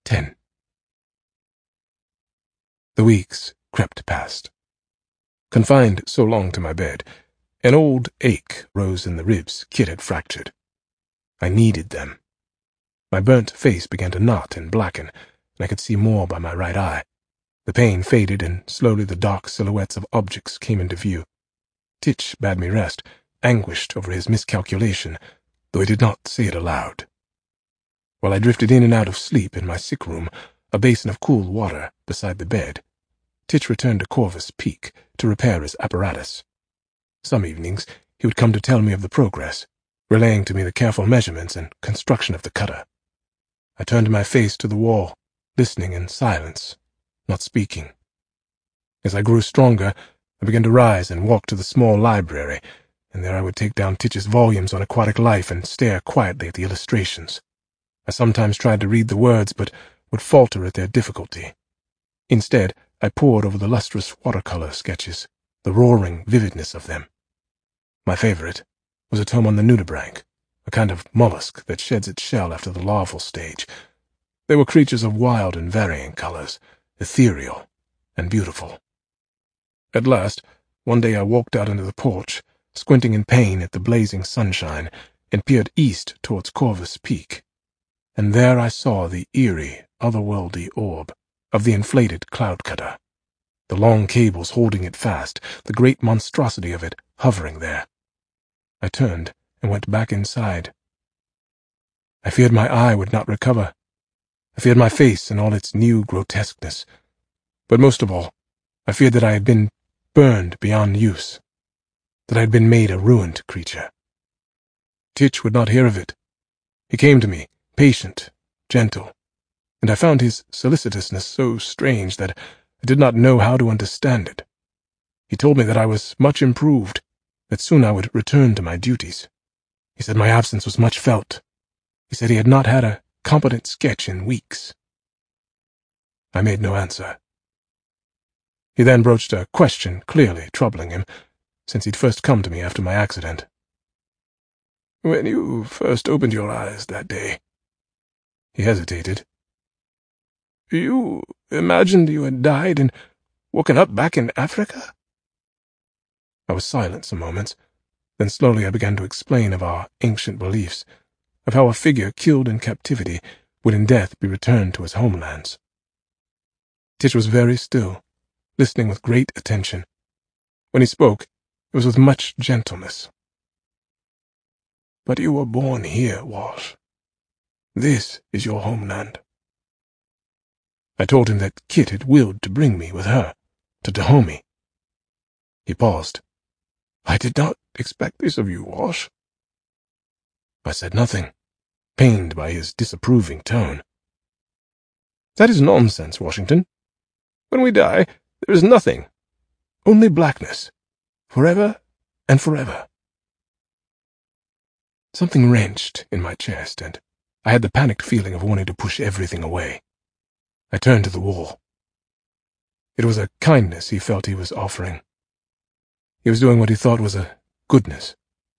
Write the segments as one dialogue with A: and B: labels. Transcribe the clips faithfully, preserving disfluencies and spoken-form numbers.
A: ten. The weeks crept past. Confined so long to my bed, an old ache rose in the ribs Kit had fractured. I needed them. My burnt face began to knot and blacken, and I could see more by my right eye. The pain faded, and slowly the dark silhouettes of objects came into view. Titch bade me rest, anguished over his miscalculation, though he did not say it aloud. While I drifted in and out of sleep in my sick room, a basin of cool water beside the bed, Titch returned to Corvus Peak to repair his apparatus. Some evenings he would come to tell me of the progress, relaying to me the careful measurements and construction of the cutter. I turned my face to the wall, listening in silence, not speaking. As I grew stronger, I began to rise and walk to the small library, and there I would take down Titch's volumes on aquatic life and stare quietly at the illustrations. I sometimes tried to read the words, but would falter at their difficulty. Instead, I pored over the lustrous watercolor sketches, the roaring vividness of them. My favorite was a tome on the nudibranch, a kind of mollusk that sheds its shell after the larval stage. They were creatures of wild and varying colors, ethereal and beautiful. At last, one day I walked out into the porch, squinting in pain at the blazing sunshine, and peered east towards Corvus Peak. And there I saw the eerie, otherworldly orb of the inflated cloud cutter, the long cables holding it fast, the great monstrosity of it hovering there. I turned and went back inside. I feared my eye would not recover. I feared my face and all its new grotesqueness. But most of all, I feared that I had been burned beyond use, that I had been made a ruined creature. Titch would not hear of it. He came to me, patient, gentle, and I found his solicitousness so strange that I did not know how to understand it. He told me that I was much improved, that soon I would return to my duties. He said my absence was much felt. He said he had not had a competent sketch in weeks. I made no answer. He then broached a question clearly troubling him, since he'd first come to me after my accident. "When you first opened your eyes that day," he hesitated, "you imagined you had died and woken up back in Africa?" I was silent some moments. Then slowly I began to explain of our ancient beliefs, of how a figure killed in captivity would in death be returned to his homelands. Titch was very still, listening with great attention. When he spoke, it was with much gentleness. "But you were born here, Walsh. This is your homeland." I told him that Kit had willed to bring me with her to Dahomey. He paused. "I did not expect this of you, Walsh." I said nothing, pained by his disapproving tone. "That is nonsense, Washington. When we die, there is nothing, only blackness, forever and forever." Something wrenched in my chest, and I had the panicked feeling of wanting to push everything away. I turned to the wall. It was a kindness he felt he was offering. He was doing what he thought was a goodness.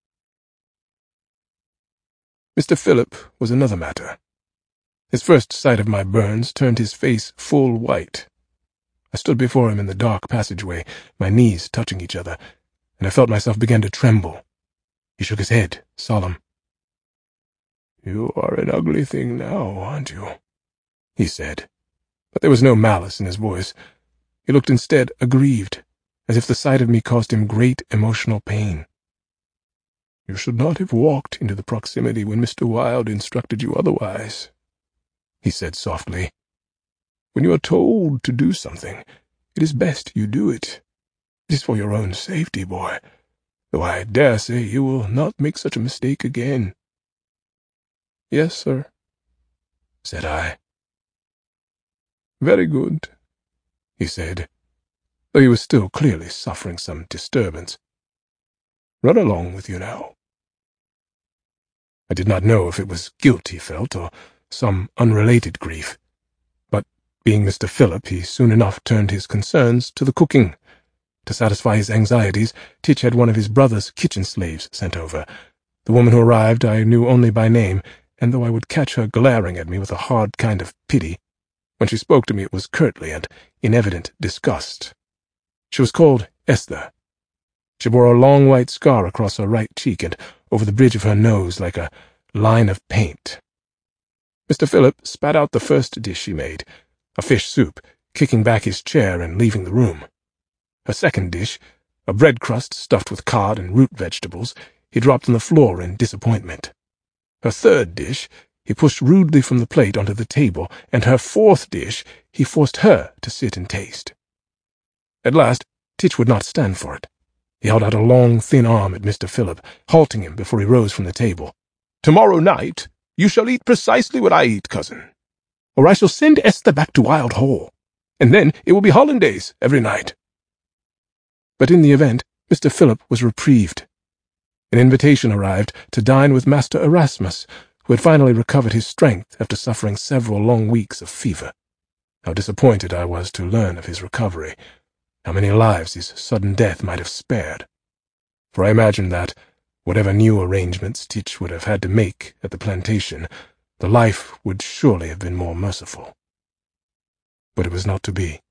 A: Mister Philip was another matter. His first sight of my burns turned his face full white. I stood before him in the dark passageway, my knees touching each other, and I felt myself begin to tremble. He shook his head, solemn. "You are an ugly thing now, aren't you?" he said, but there was no malice in his voice. He looked instead aggrieved, as if the sight of me caused him great emotional pain. "You should not have walked into the proximity when Mister Wilde instructed you otherwise," he said softly. "When you are told to do something, it is best you do it. It is for your own safety, boy, though I dare say you will not make such a mistake again." "Yes, sir," said I. "Very good," he said, though he was still clearly suffering some disturbance. "Run along with you now." I did not know if it was guilt he felt, or some unrelated grief, but, being Mister Philip, he soon enough turned his concerns to the cooking. To satisfy his anxieties, Titch had one of his brother's kitchen slaves sent over. The woman who arrived I knew only by name, and though I would catch her glaring at me with a hard kind of pity, When she spoke to me, it was curtly and in evident disgust. She was called Esther. She bore a long white scar across her right cheek and over the bridge of her nose like a line of paint. Mister Philip spat out the first dish she made, a fish soup, kicking back his chair and leaving the room. Her second dish, a bread crust stuffed with cod and root vegetables, he dropped on the floor in disappointment. Her third dish he pushed rudely from the plate onto the table, and her fourth dish he forced her to sit and taste. At last, Titch would not stand for it. He held out a long, thin arm at Mister Philip, halting him before he rose from the table. "Tomorrow night you shall eat precisely what I eat, cousin, or I shall send Esther back to Wild Hall, and then it will be hollandaise every night." But in the event, Mister Philip was reprieved. An invitation arrived to dine with Master Erasmus, who had finally recovered his strength after suffering several long weeks of fever. How disappointed I was to learn of his recovery, how many lives his sudden death might have spared. For I imagined that, whatever new arrangements Titch would have had to make at the plantation, the life would surely have been more merciful. But it was not to be.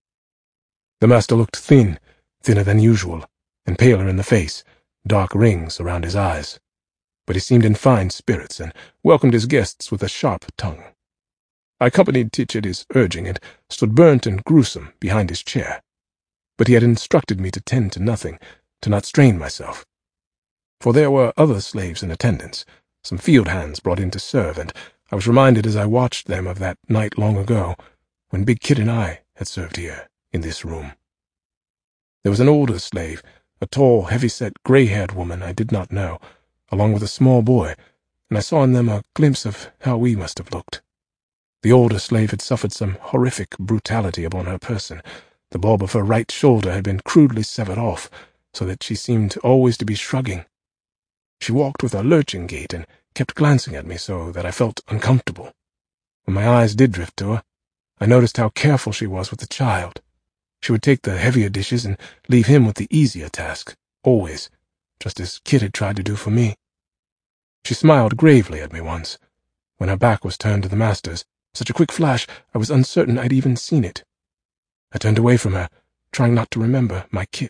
A: The master looked thin, thinner than usual, and paler in the face, dark rings around his eyes. But he seemed in fine spirits, and welcomed his guests with a sharp tongue. I accompanied Titch at his urging, and stood burnt and gruesome behind his chair. But he had instructed me to tend to nothing, to not strain myself. For there were other slaves in attendance, some field hands brought in to serve, and I was reminded as I watched them of that night long ago, when Big Kit and I had served here, in this room. There was an older slave, a tall, heavy-set, grey-haired woman I did not know, along with a small boy, and I saw in them a glimpse of how we must have looked. The older slave had suffered some horrific brutality upon her person. The bulb of her right shoulder had been crudely severed off, so that she seemed always to be shrugging. She walked with a lurching gait and kept glancing at me so that I felt uncomfortable. When my eyes did drift to her, I noticed how careful she was with the child. She would take the heavier dishes and leave him with the easier task, always, just as Kit had tried to do for me. She smiled gravely at me once, when her back was turned to the master's, such a quick flash I was uncertain I'd even seen it. I turned away from her, trying not to remember my Kit.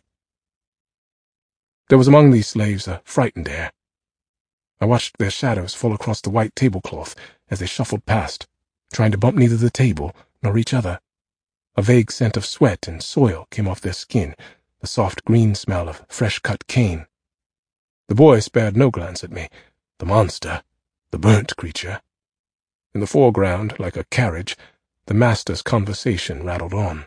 A: There was among these slaves a frightened air. I watched their shadows fall across the white tablecloth as they shuffled past, trying to bump neither the table nor each other. A vague scent of sweat and soil came off their skin, the soft green smell of fresh-cut cane. The boy spared no glance at me, the monster, the burnt creature. In the foreground, like a carriage, the master's conversation rattled on.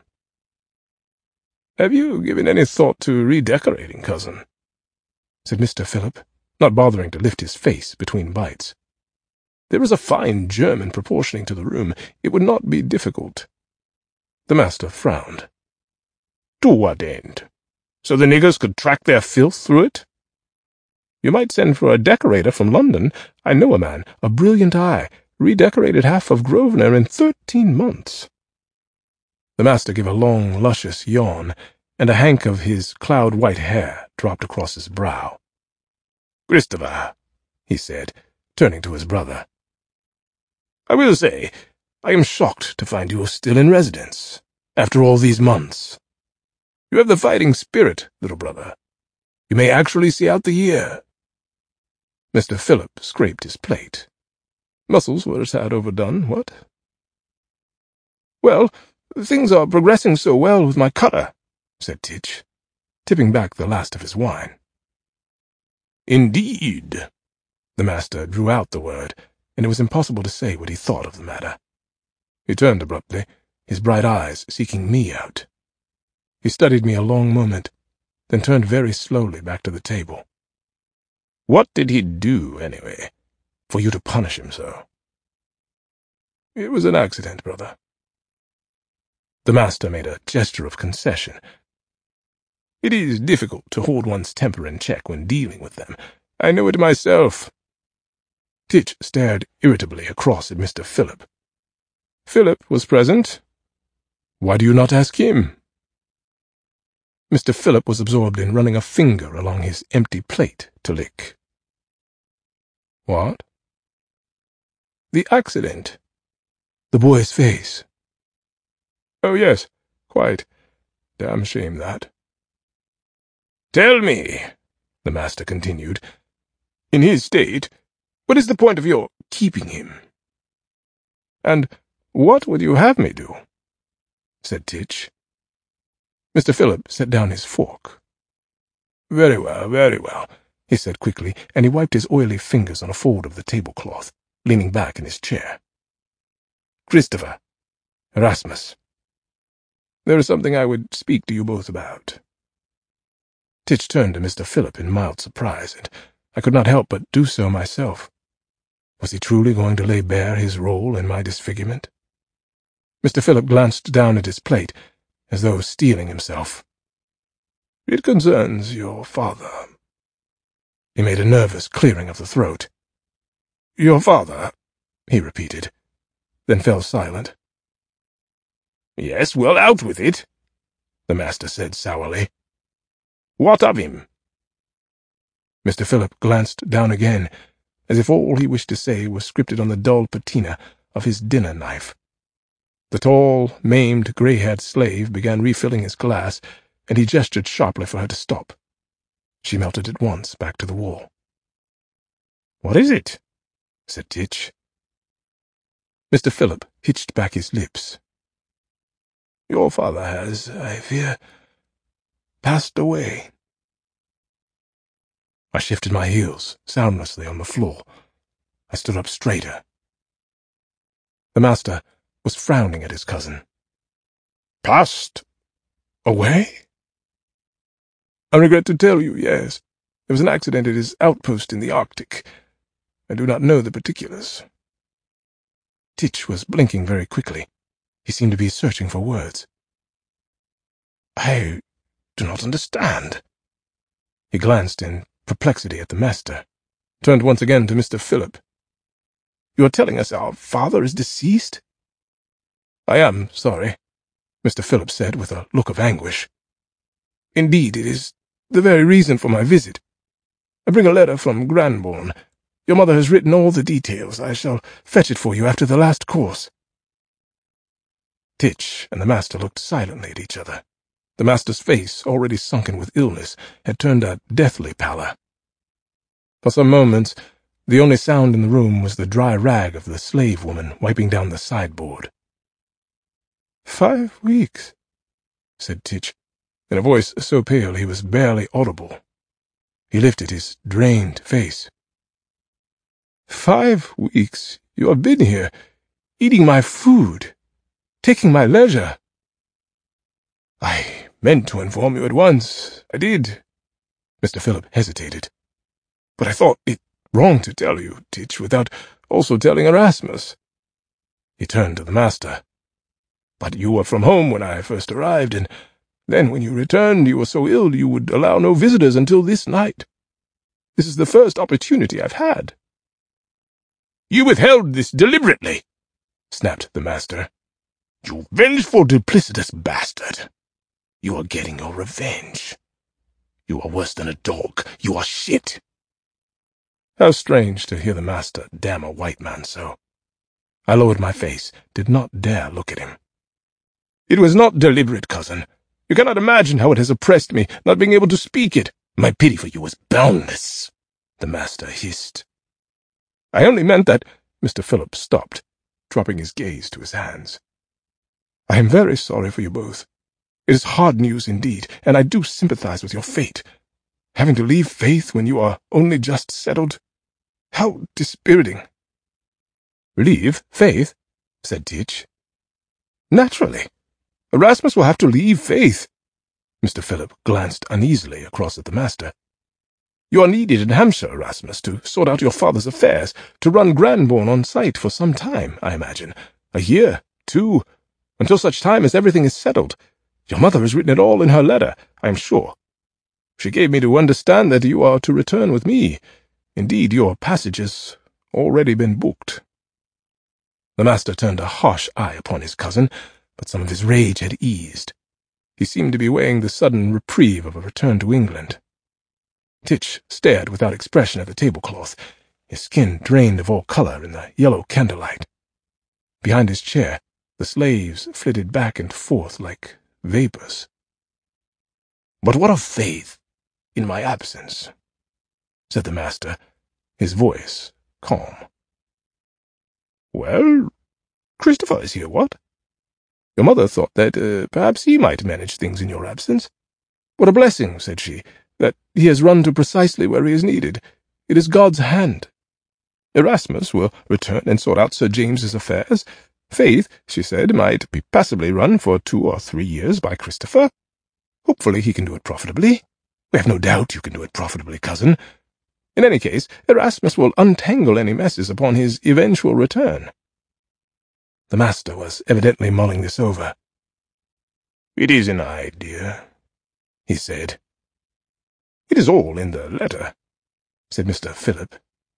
A: "Have you given any thought to redecorating, cousin?" said Mister Philip, not bothering to lift his face between bites. "There is a fine German proportioning to the room. It would not be difficult." The master frowned. "To what end? So the niggers could track their filth through it?" "You might send for a decorator from London. I know a man, a brilliant eye, redecorated half of Grosvenor in thirteen months." The master gave a long, luscious yawn, and a hank of his cloud-white hair dropped across his brow. "Christopher," he said, turning to his brother, "I will say, I am shocked to find you still in residence, after all these months. You have the fighting spirit, little brother. You may actually see out the year." Mister Philip scraped his plate. Muscles were a tad overdone, what? "Well, things are progressing so well with my cutter," said Titch, tipping back the last of his wine. "Indeed." The master drew out the word, and it was impossible to say what he thought of the matter. He turned abruptly, his bright eyes seeking me out. He studied me a long moment, then turned very slowly back to the table. "What did he do, anyway, for you to punish him so?" "It was an accident, brother." The master made a gesture of concession. "It is difficult to hold one's temper in check when dealing with them. I know it myself." Titch stared irritably across at Mister Philip. "Philip was present. Why do you not ask him?" Mister Philip was absorbed in running a finger along his empty plate to lick. "What?" "The accident." The boy's face, Oh, yes, quite. Damn shame, that. Tell me, the master continued, in his state, what is the point of your keeping him? And what would you have me do? Said Titch. Mister Philip set down his fork. Very well, very well, he said quickly, and he wiped his oily fingers on a fold of the tablecloth, leaning back in his chair. Christopher, Erasmus, there is something I would speak to you both about. Titch turned to Mister Philip in mild surprise, and I could not help but do so myself. Was he truly going to lay bare his role in my disfigurement? Mister Philip glanced down at his plate, as though steeling himself. It concerns your father. He made a nervous clearing of the throat. Your father, he repeated, then fell silent. Yes, well, out with it, the master said sourly. What of him? Mister Philip glanced down again, as if all he wished to say was scripted on the dull patina of his dinner knife. The tall, maimed, grey-haired slave began refilling his glass, and he gestured sharply for her to stop. She melted at once back to the wall. What is it? Said Titch. Mister Philip hitched back his lips. Your father has, I fear, passed away. I shifted my heels soundlessly on the floor. I stood up straighter. The master was frowning at his cousin. Passed away? I regret to tell you, yes. There was an accident at his outpost in the Arctic. I do not know the particulars. Titch was blinking very quickly. He seemed to be searching for words. I do not understand. He glanced in perplexity at the master, turned once again to Mister Philip. You are telling us our father is deceased? I am sorry, Mister Philip said with a look of anguish. Indeed, it is the very reason for my visit. I bring a letter from Granbourne. Your mother has written all the details. I shall fetch it for you after the last course. Titch and the master looked silently at each other. The master's face, already sunken with illness, had turned a deathly pallor. For some moments, the only sound in the room was the dry rag of the slave woman wiping down the sideboard. Five weeks, said Titch, in a voice so pale he was barely audible. He lifted his drained face. Five weeks you have been here, eating my food, taking my leisure. I meant to inform you at once, I did. Mister Philip hesitated. But I thought it wrong to tell you, Titch, without also telling Erasmus. He turned to the master. But you were from home when I first arrived, and then when you returned you were so ill you would allow no visitors until this night. This is the first opportunity I've had. You withheld this deliberately, snapped the master. You vengeful, duplicitous bastard. You are getting your revenge. You are worse than a dog. You are shit. How strange to hear the master damn a white man so. I lowered my face, did not dare look at him. It was not deliberate, cousin. You cannot imagine how it has oppressed me, not being able to speak it. My pity for you was boundless, the master hissed. I only meant that— Mister Philip stopped, dropping his gaze to his hands. I am very sorry for you both. It is hard news indeed, and I do sympathize with your fate. Having to leave Faith when you are only just settled. How dispiriting. Leave Faith? Said Titch. Naturally. Erasmus will have to leave Faith. Mister Philip glanced uneasily across at the master. You are needed in Hampshire, Erasmus, to sort out your father's affairs, to run Granbourne on sight for some time, I imagine. A year, two, until such time as everything is settled. Your mother has written it all in her letter, I am sure. She gave me to understand that you are to return with me. Indeed, your passage has already been booked. The master turned a harsh eye upon his cousin, but some of his rage had eased. He seemed to be weighing the sudden reprieve of a return to England. Titch stared without expression at the tablecloth, his skin drained of all colour in the yellow candlelight. Behind his chair, The slaves flitted back and forth like vapors. "But what of Faith in my absence?" said the master, his voice calm. "Well, Christopher is here, what? Your mother thought that uh, perhaps he might manage things in your absence. What a blessing," said she, "that he has run to precisely where he is needed. It is God's hand. Erasmus will return and sort out Sir James's affairs. Faith, she said, might be passably run for two or three years by Christopher. Hopefully he can do it profitably. We have no doubt you can do it profitably, cousin. In any case, Erasmus will untangle any messes upon his eventual return." The master was evidently mulling this over. "It is an idea," he said. "It is all in the letter," said Mister Philip.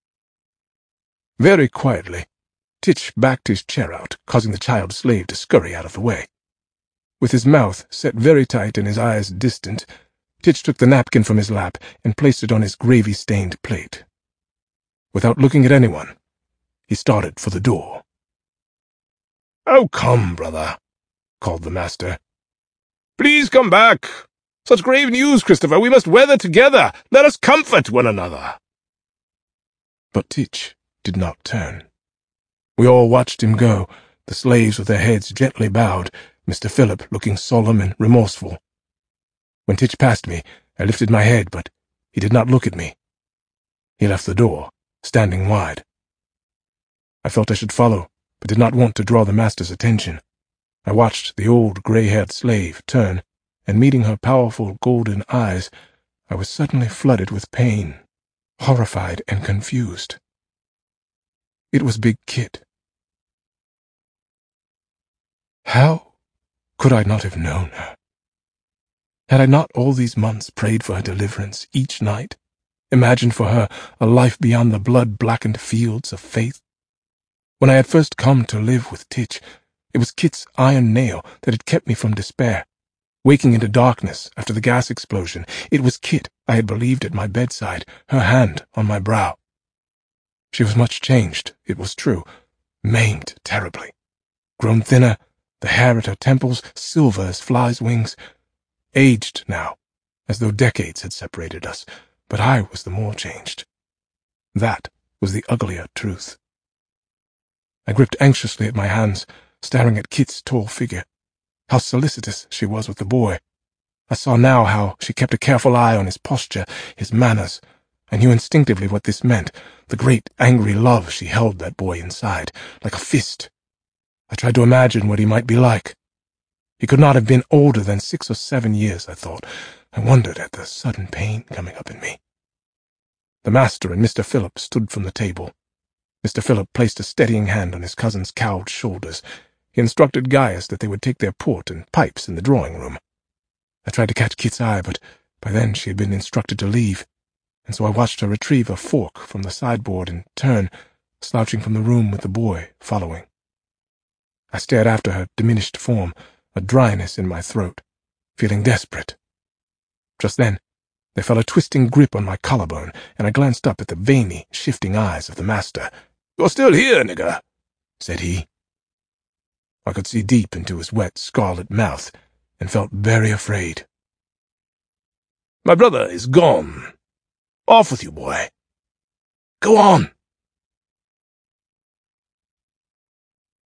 A: Very quietly, Titch backed his chair out, causing the child slave to scurry out of the way. With his mouth set very tight and his eyes distant, Titch took the napkin from his lap and placed it on his gravy-stained plate. Without looking at anyone, he started for the door. "Oh, come, brother," called the master. "Please come back. Such grave news, Christopher. We must weather together. Let us comfort one another." But Titch did not turn. We all watched him go, the slaves with their heads gently bowed, Mister Philip looking solemn and remorseful. When Titch passed me, I lifted my head, but he did not look at me. He left the door, standing wide. I felt I should follow, but did not want to draw the master's attention. I watched the old gray-haired slave turn, and meeting her powerful golden eyes, I was suddenly flooded with pain, horrified and confused. It was Big Kit. How could I not have known her? Had I not all these months prayed for her deliverance each night, imagined for her a life beyond the blood-blackened fields of faith? When I had first come to live with Titch, it was Kit's iron nail that had kept me from despair. Waking into darkness after the gas explosion, it was Kit I had believed at my bedside, her hand on my brow. She was much changed, it was true, maimed terribly, grown thinner, the hair at her temples silver as flies' wings, aged now, as though decades had separated us, but I was the more changed. That was the uglier truth. I gripped anxiously at my hands, staring at Kit's tall figure. How solicitous she was with the boy. I saw now how she kept a careful eye on his posture, his manners. I knew instinctively what this meant, the great angry love she held that boy inside, like a fist. I tried to imagine what he might be like. He could not have been older than six or seven years, I thought. I wondered at the sudden pain coming up in me. The master and Mister Philip stood from the table. Mister Philip placed a steadying hand on his cousin's cowed shoulders. He instructed Gaius that they would take their port and pipes in the drawing-room. I tried to catch Kit's eye, but by then she had been instructed to leave, and so I watched her retrieve a fork from the sideboard and turn, slouching from the room with the boy following. I stared after her diminished form, a dryness in my throat, feeling desperate. Just then, there fell a twisting grip on my collarbone, and I glanced up at the veiny, shifting eyes of the master. "You're still here, nigger," said he. I could see deep into his wet, scarlet mouth, and felt very afraid. "My brother is gone. Off with you, boy. Go on."